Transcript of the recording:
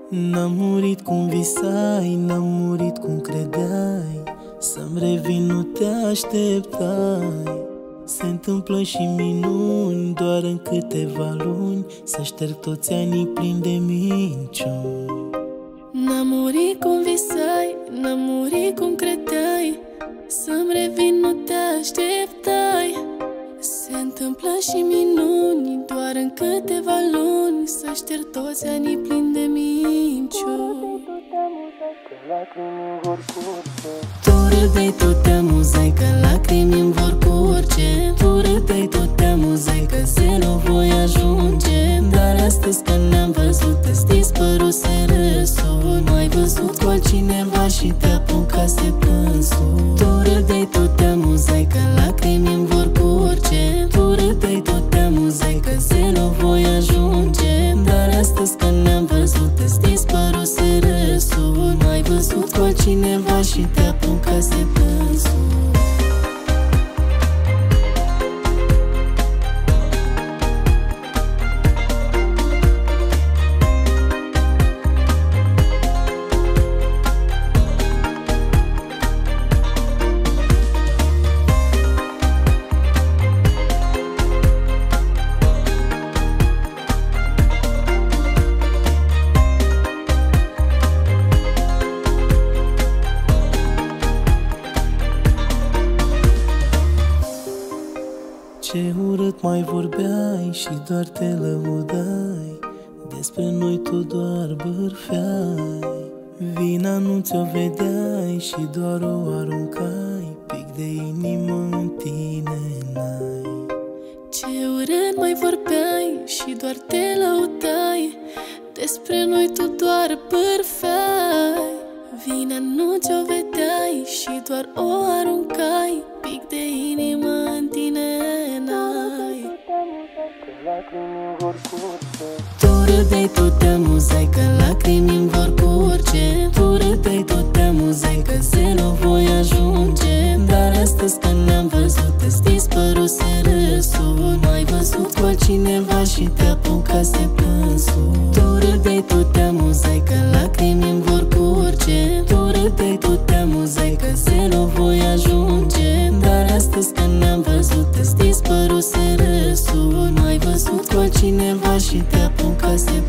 N-am murit cum visai, n-am murit cum credeai. Să-mi revin nu te așteptai. Se întâmplă și minuni doar în câteva luni. Să șterg toți anii plini de minciuni. N-am murit cum visai, n-am murit cum credeai. Să-mi revin nu te așteptai. Se întâmplă și minuni doar în câteva luni. Să șterg toți anii plini de minciuni. Tu râdeai, tu te amuzai că lacrimi-mi vor curge. Tu râdeai, tu te amuzai că zero voi ajunge. Dar astăzi când ne-am văzut îți dispăruse râsul. M-ai văzut cu altcineva și te apucase plânsul. Tu râdeai, tu te amuzai că lacrimi-mi vor curge. Tu râdeai, tu te amuzai că zero voi ajunge. Dar astăzi când ne-am văzut îți dispăruse râsul. M-ai văzut cu altcineva și te apucase plânsul. Ce urât mai vorbeai și doar te lăudai. Despre noi tu doar bârfeai. Vina nu ți-o vedeai și doar o aruncai. Pic de inimă în tine n-ai. Ce urât mai vorbeai și doar te lăudai. Despre noi tu doar bârfeai. Vina nu ți-o vedeai și doar o aruncai. Pic de inimă în tine n-ai. Tu râdeai, tu te amuzai că lacrimi-mi vor curge. Tu râdeai, tu te amuzai că zero voi ajunge. Dar astăzi când ne-am văzut îți dispăruse râsul. M-ai văzut cu altcineva și te apucase plânsul. Tu râdeai, tu te amuzai că lacrimi-mi vor curge. Tu râdeai, tu te amuzai că zero voi ajunge. Dar astăzi când ne-am văzut îți dispăruse râsul. M-ai văzut cu altcineva și te apucase